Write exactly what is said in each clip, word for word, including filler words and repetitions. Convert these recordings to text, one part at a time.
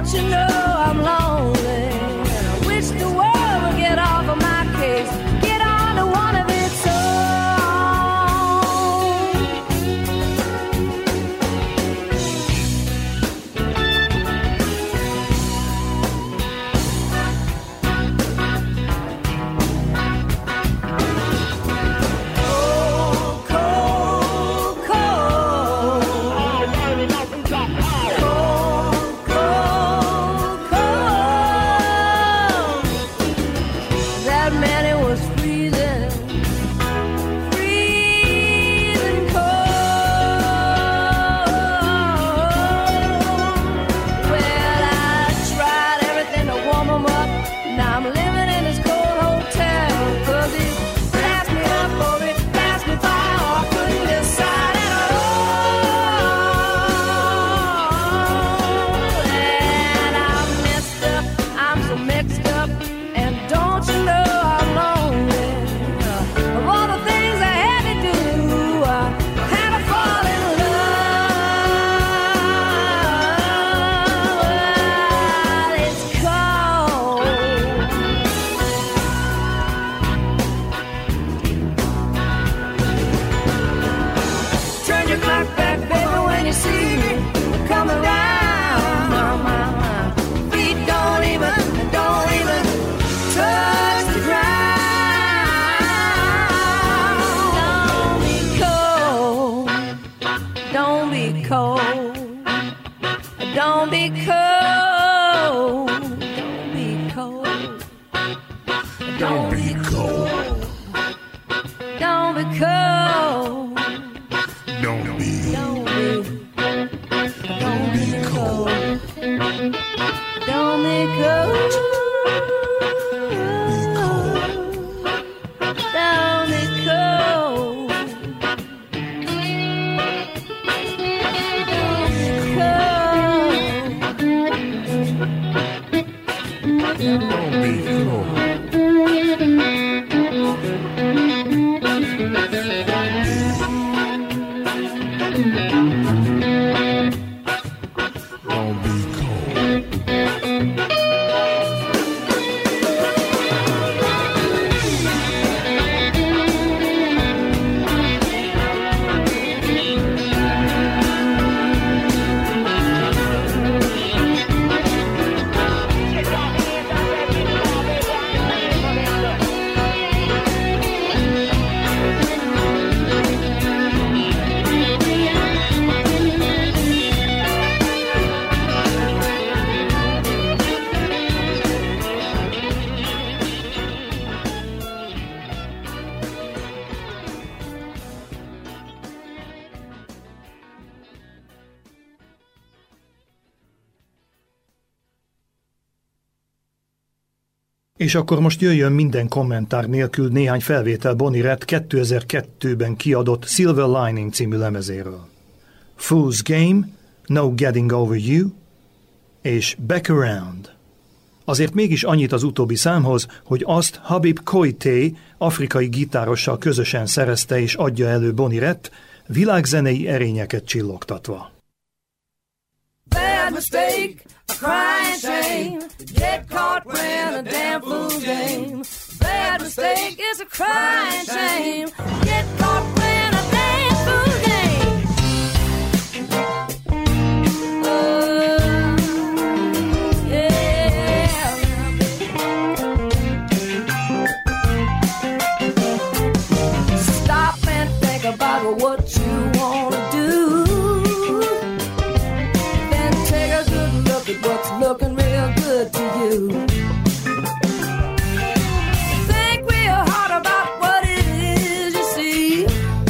you know I'm lonely? And I wish the world would get off of my case. Get on to one of its own. És akkor most jöjjön minden kommentár nélkül néhány felvétel Bonnie Raitt kétezer-kettőben kiadott Silver Lining című lemezéről. Fool's Game, No Getting Over You és Back Around. Azért mégis annyit az utóbbi számhoz, hogy azt Habib Koité afrikai gitárossal közösen szerezte és adja elő Bonnie Raitt, világzenei erényeket csillogtatva. Bad mistake, a crying shame, get caught playing a damn fool's game. Bad mistake is a crying shame, get caught playing a damn fool's game. Uh, yeah. Stop and think about what you want to do. What's looking real good to you? Think real hard about what it is you see.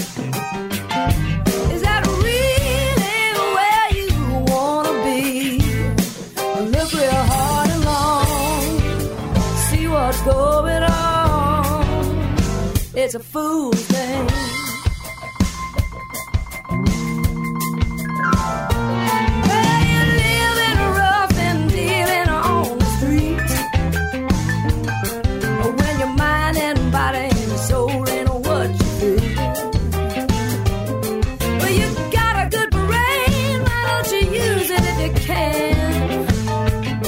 Is that really where you wanna be? Look real hard and long, see what's going on. It's a fool's thing. Can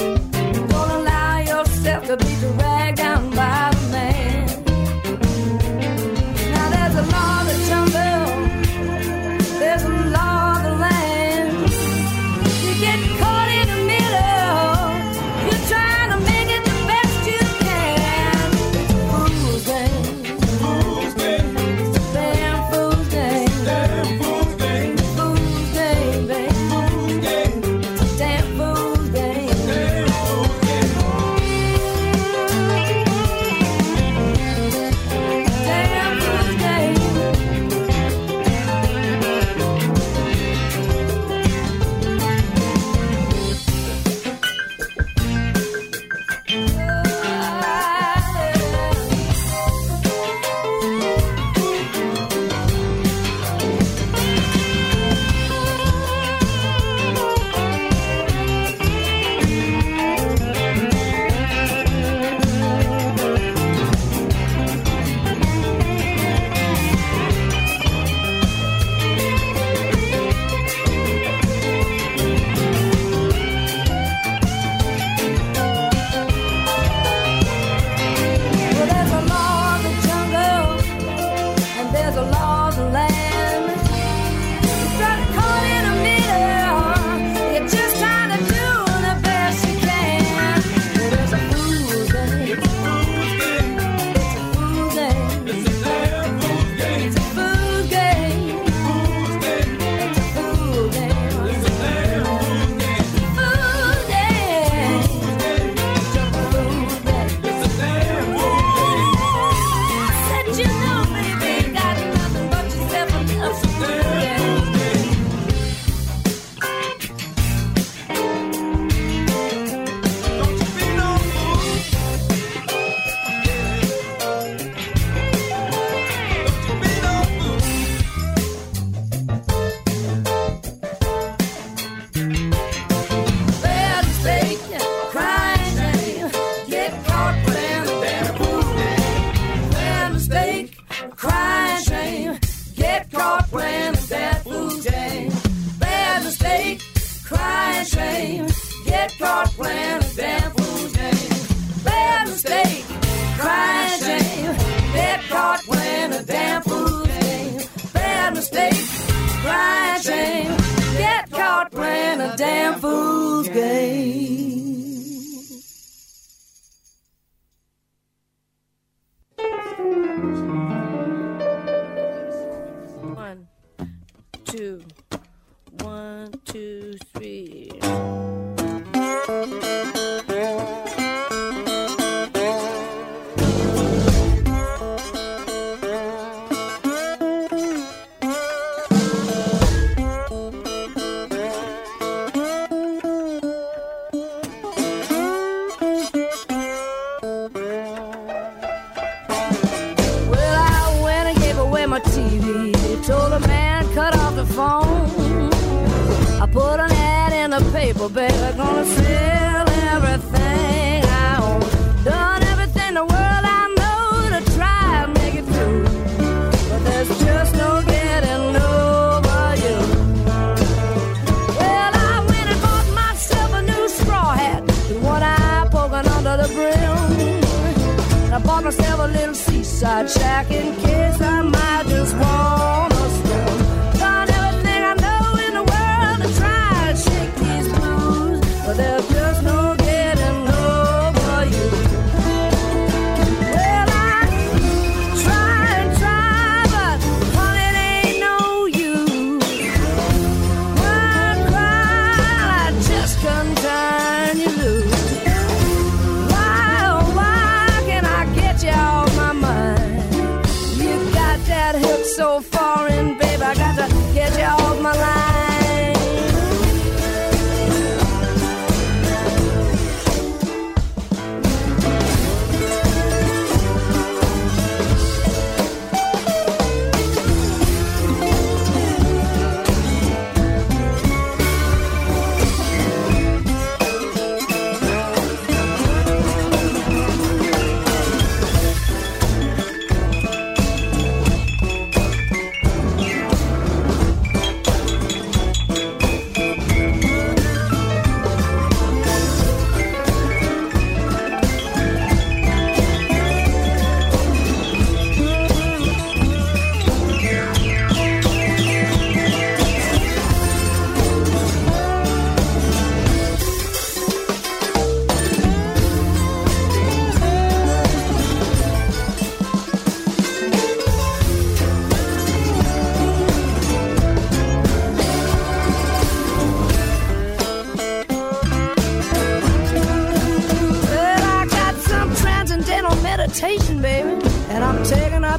So far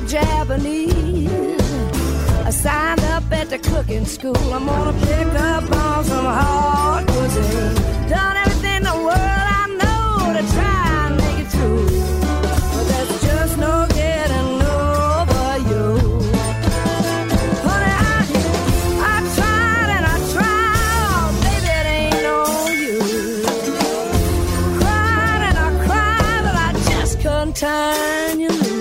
talk Japanese. I signed up at the cooking school. I'm gonna pick up on some hard cuisine. Done everything in the world I know to try and make it through, but there's just no getting over you. Honey, I, I tried and I tried, baby, it ain't no use. Cried and I cried, but I just couldn't turn you loose.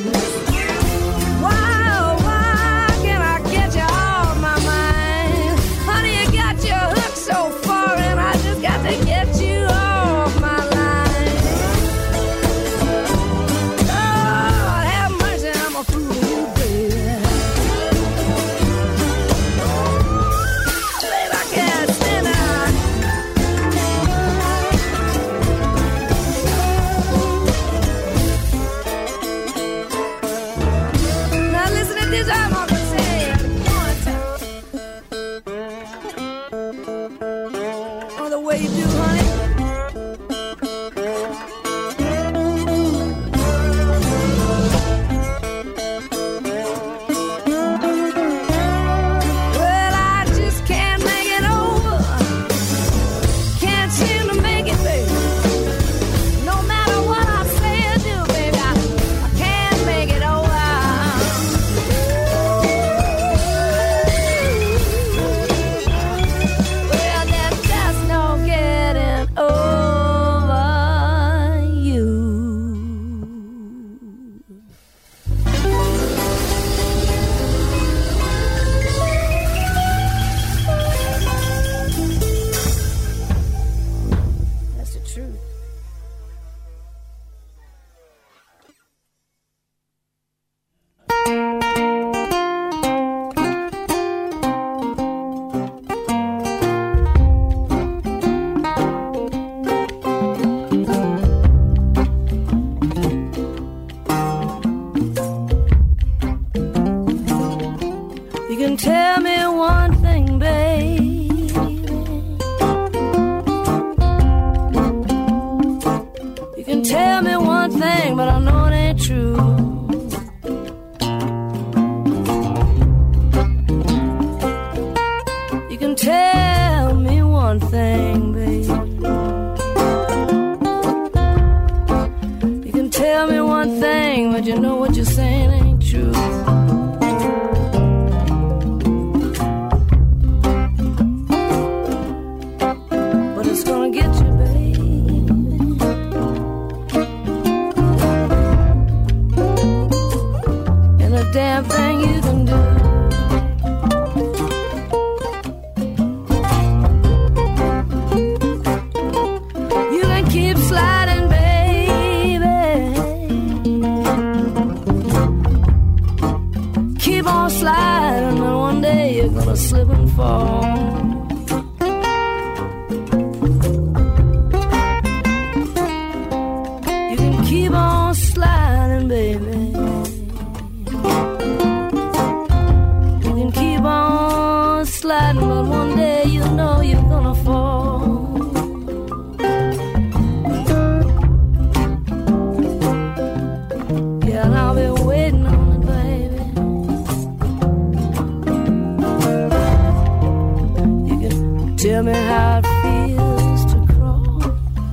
Tell me how it feels to crawl.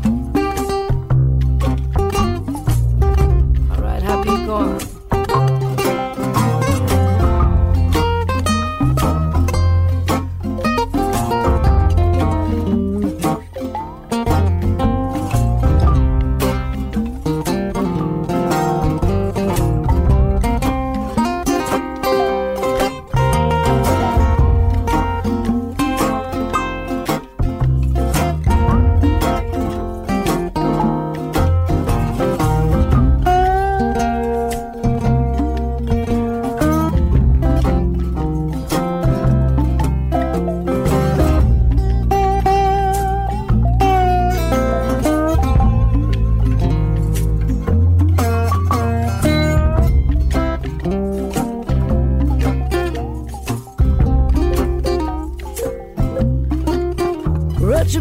All right, happy going.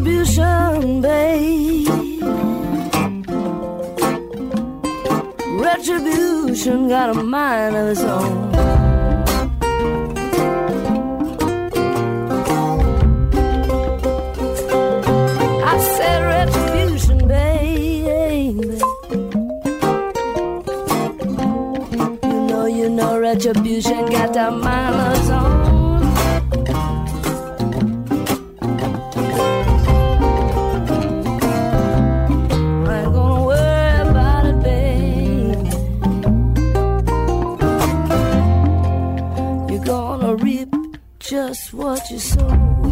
Retribution, babe. retribution got a mind of its own. I said retribution, baby. You know, you know, retribution got a mind of its own. Just what you sow.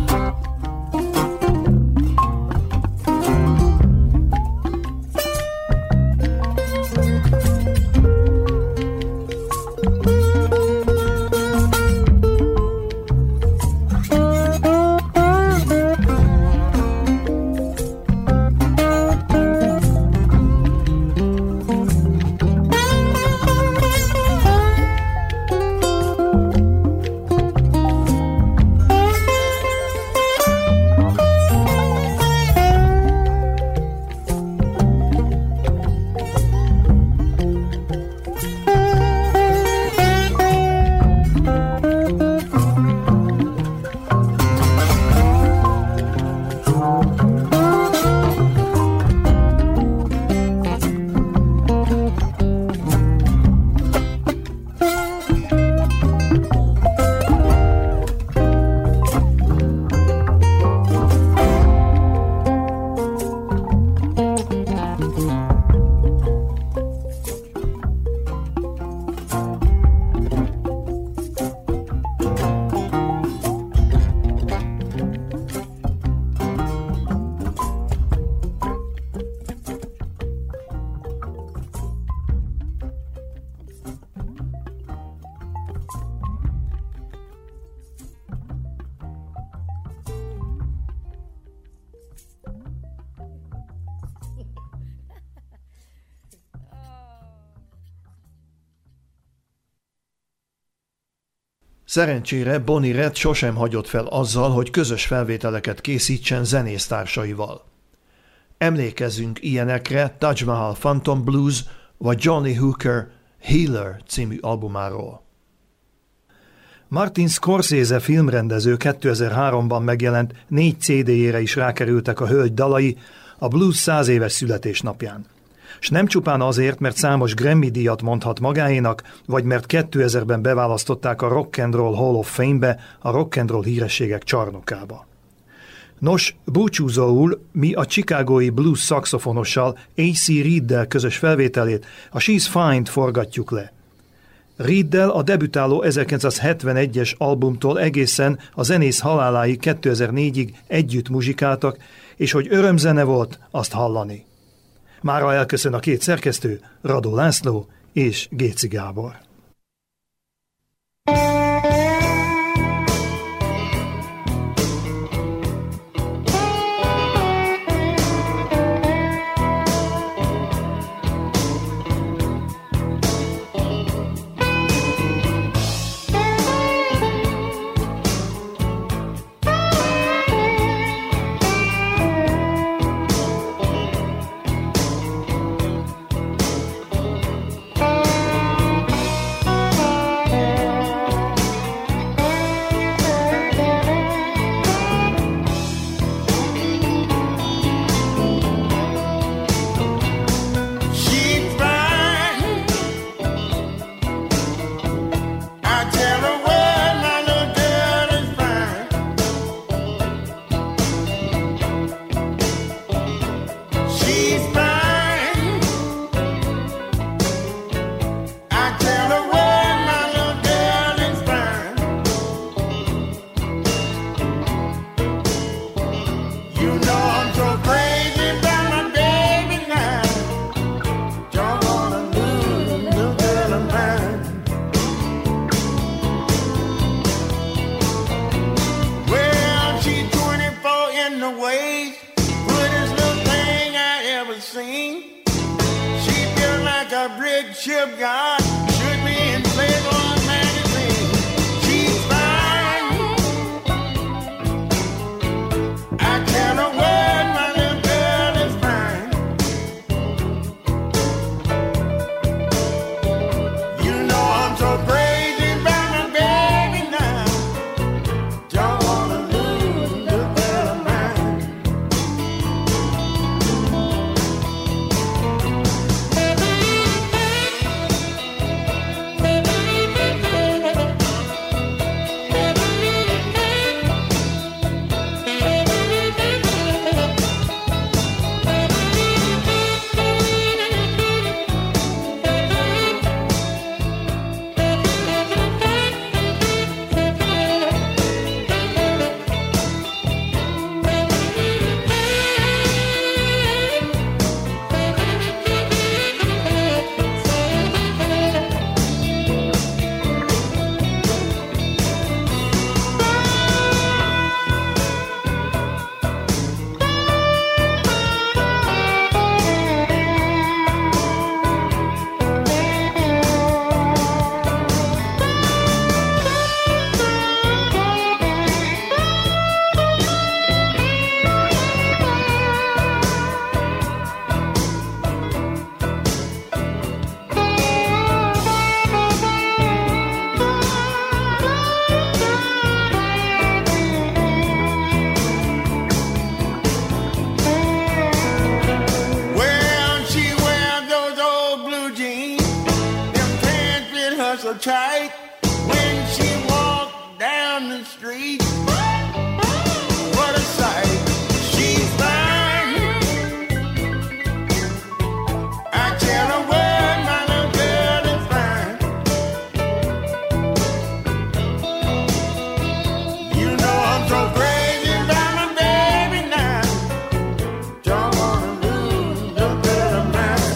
Szerencsére Bonnie Raitt sosem hagyott fel azzal, hogy közös felvételeket készítsen zenésztársaival. Emlékezzünk ilyenekre Taj Mahal Phantom Blues vagy Johnny Hooker Healer című albumáról. Martin Scorsese filmrendező kétezer-háromban megjelent négy cé dé-jére is rákerültek a hölgy dalai a blues száz éves születésnapján. S nem csupán azért, mert számos Grammy-díjat mondhat magáénak, vagy mert kétezerben beválasztották a Rock and Roll Hall of Fame-be, a rock and roll hírességek csarnokába. Nos, búcsúzóul mi a chicagói blues szaxofonossal á cé Reeddel közös felvételét, a She's Fine-t forgatjuk le. Reeddel a debütáló ezerkilencszázhetvenegyes albumtól egészen a zenész haláláig kétezer-négyig együtt muzsikáltak, és hogy örömzene volt, azt hallani. Mára elköszön a két szerkesztő, Radó László és Géci Gábor. tight when she walked down the street. What a sight, she's fine. I tell her word, my little girl is fine. You know I'm so crazy about my baby now. Don't wanna lose the girl of mine.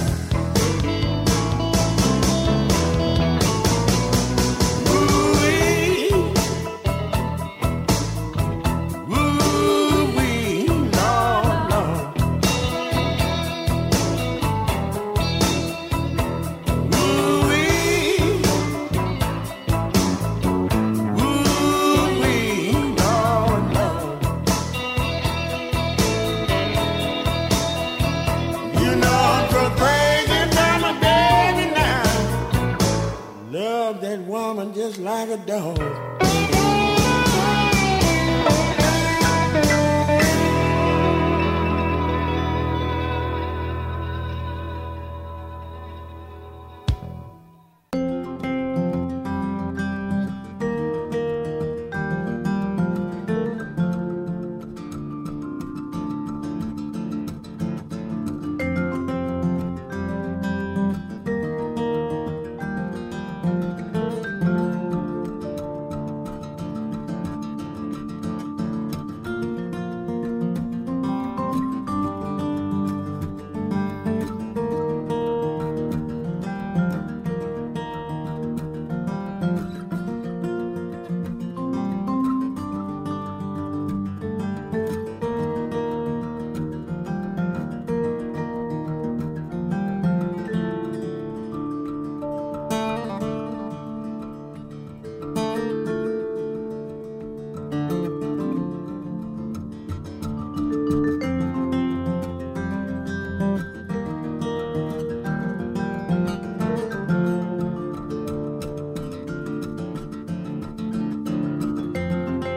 Ooh-wee, ooh-wee, Lord, Lord. Ooh-wee, ooh-wee, Lord, Lord. You know I'm so crazy about my baby now. Love that woman just like a dog.